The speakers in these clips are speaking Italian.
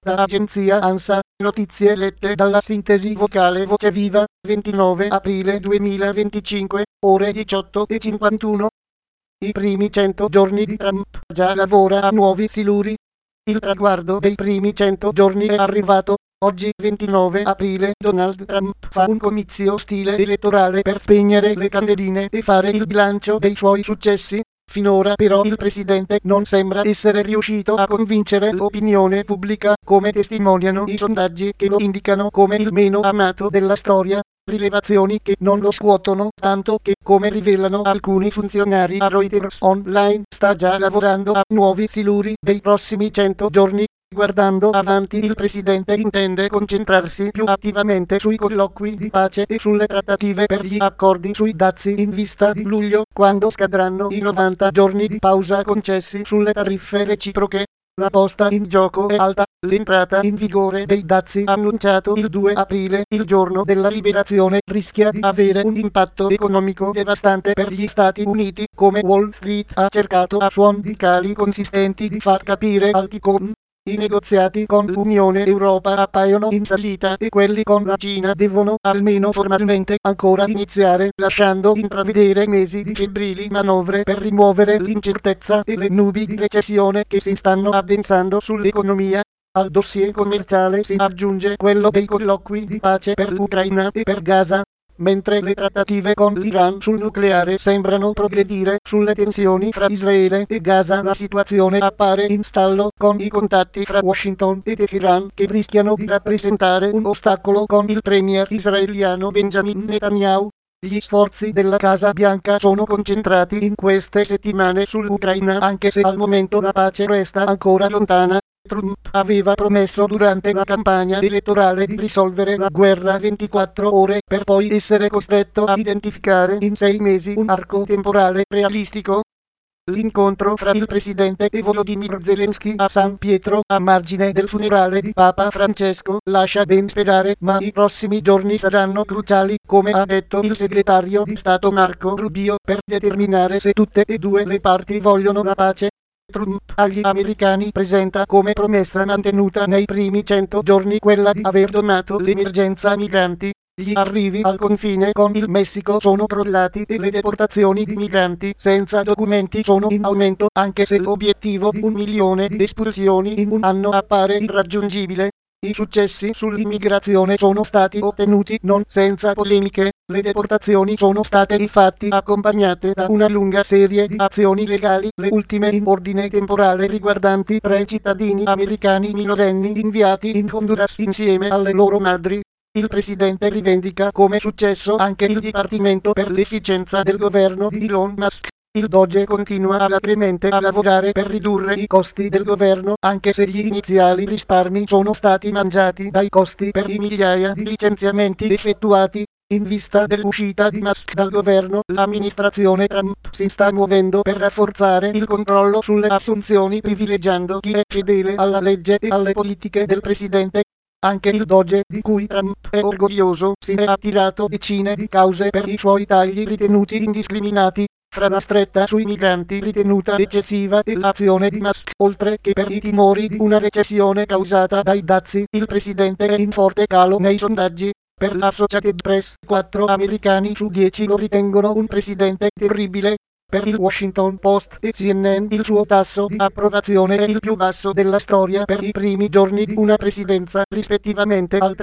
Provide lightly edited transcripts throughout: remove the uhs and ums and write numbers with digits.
Da agenzia ANSA, notizie lette dalla sintesi vocale Voce Viva, 29 aprile 2025, ore 18:51. I primi 100 giorni di Trump, già lavora a nuovi siluri. Il traguardo dei primi 100 giorni è arrivato. Oggi 29 aprile Donald Trump fa un comizio stile elettorale per spegnere le candeline e fare il bilancio dei suoi successi. Finora però il presidente non sembra essere riuscito a convincere l'opinione pubblica, come testimoniano i sondaggi che lo indicano come il meno amato della storia. Rilevazioni che non lo scuotono, tanto che, come rivelano alcuni funzionari a Reuters Online, sta già lavorando a nuovi siluri dei prossimi 100 giorni. Guardando avanti, il presidente intende concentrarsi più attivamente sui colloqui di pace e sulle trattative per gli accordi sui dazi in vista di luglio, quando scadranno i 90 giorni di pausa concessi sulle tariffe reciproche. La posta in gioco è alta. L'entrata in vigore dei dazi annunciato il 2 aprile, il giorno della liberazione, rischia di avere un impatto economico devastante per gli Stati Uniti, come Wall Street ha cercato a suon di cali consistenti di far capire al Ticom. I negoziati con l'Unione Europea appaiono in salita e quelli con la Cina devono, almeno formalmente, ancora iniziare, lasciando intravedere mesi di febbrili manovre per rimuovere l'incertezza e le nubi di recessione che si stanno addensando sull'economia. Al dossier commerciale si aggiunge quello dei colloqui di pace per l'Ucraina e per Gaza. Mentre le trattative con l'Iran sul nucleare sembrano progredire, sulle tensioni fra Israele e Gaza la situazione appare in stallo, con i contatti fra Washington e Teheran che rischiano di rappresentare un ostacolo con il premier israeliano Benjamin Netanyahu. Gli sforzi della Casa Bianca sono concentrati in queste settimane sull'Ucraina, anche se al momento la pace resta ancora lontana. Trump aveva promesso durante la campagna elettorale di risolvere la guerra 24 ore, per poi essere costretto a identificare in 6 mesi un arco temporale realistico. L'incontro fra il presidente e Volodymyr Zelensky a San Pietro, a margine del funerale di Papa Francesco, lascia ben sperare, ma i prossimi giorni saranno cruciali, come ha detto il segretario di Stato Marco Rubio, per determinare se tutte e due le parti vogliono la pace. Trump agli americani presenta come promessa mantenuta nei primi 100 giorni quella di aver domato l'emergenza migranti. Gli arrivi al confine con il Messico sono crollati e le deportazioni di migranti senza documenti sono in aumento, anche se l'obiettivo di 1 milione di espulsioni in un anno appare irraggiungibile. I successi sull'immigrazione sono stati ottenuti non senza polemiche. Le deportazioni sono state infatti accompagnate da una lunga serie di azioni legali, le ultime in ordine temporale riguardanti 3 cittadini americani minorenni inviati in Honduras insieme alle loro madri. Il presidente rivendica come successo anche il Dipartimento per l'efficienza del governo di Elon Musk. Il Doge continua alacremente a lavorare per ridurre i costi del governo, anche se gli iniziali risparmi sono stati mangiati dai costi per i migliaia di licenziamenti effettuati. In vista dell'uscita di Musk dal governo, l'amministrazione Trump si sta muovendo per rafforzare il controllo sulle assunzioni, privilegiando chi è fedele alla legge e alle politiche del presidente. Anche il Doge, di cui Trump è orgoglioso, si è attirato decine di cause per i suoi tagli ritenuti indiscriminati. Fra la stretta sui migranti ritenuta eccessiva e l'azione di Musk, oltre che per i timori di una recessione causata dai dazi, il presidente è in forte calo nei sondaggi. Per l'Associated Press, 4 americani su 10 lo ritengono un presidente terribile. Per il Washington Post e CNN il suo tasso di approvazione è il più basso della storia per i primi giorni di una presidenza, rispettivamente al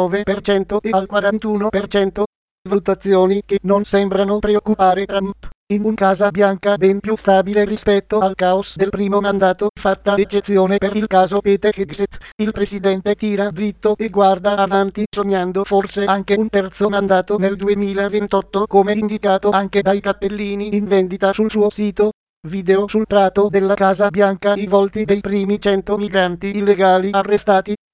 39% e al 41%. Valutazioni che non sembrano preoccupare Trump. In un Casa Bianca ben più stabile rispetto al caos del primo mandato, fatta eccezione per il caso Pete Hegseth, il presidente tira dritto e guarda avanti, sognando forse anche un terzo mandato nel 2028, come indicato anche dai cappellini in vendita sul suo sito. Video sul prato della Casa Bianca, i volti dei primi 100 migranti illegali arrestati.